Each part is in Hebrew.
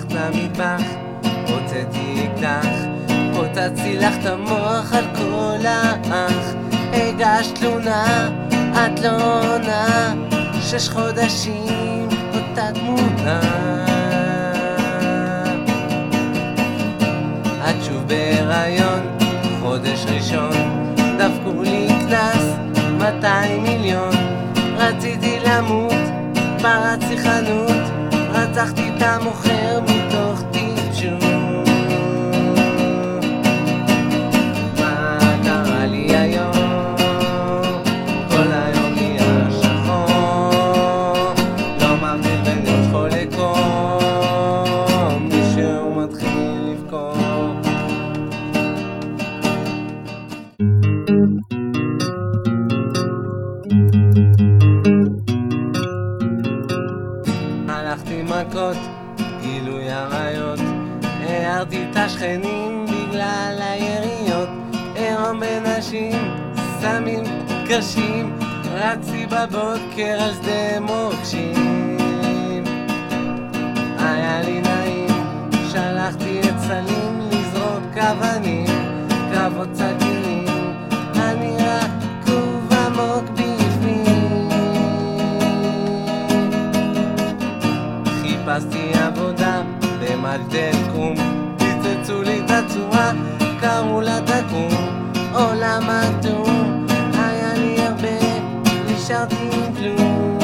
הלכת למטבח, הוצאתי אקדח, פוצצתי לך את המוח על כל האח. הגשת תלונה, את לא עונה, 6 חודשים אותה תמונה. את שוב בהיריון, חודש ראשון, דפקו לי קנס 200 מיליון. רציתי למות, פרצתי חנות, רצחתי את המוכר מתוך טיפשות. מה קרה לי היום? כל היום נהיה שחור, לא מבדיל בין להיות חולה קום, מישהו מתחיל לבכור. הלכתי מכות, גילוי עריות, הערתי את השכנים בגלל היריות. עירום בנשים, סמים קשים, רצתי בבוקר על שדה מוקשים. היה לי נעים, שלחתי את סלים לזרוק אבנים, קרבות סכינים, אני רקוב עמוק בפנים. חיפשתי עבודה במגדל קום, פיצצו לי את הצורה, קראו לה תקום. עולם אטום, היה לי הרבה, נשארתי עם כלום.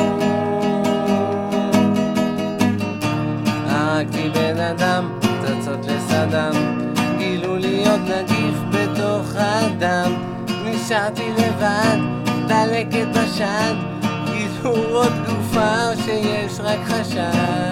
הרגתי בן אדם, פצצות לסדם, גילו לי עוד נגיף בתוך הדם. נשארתי לבד, דלקת בשד, גילו עוד גופה או שיש רק חשד.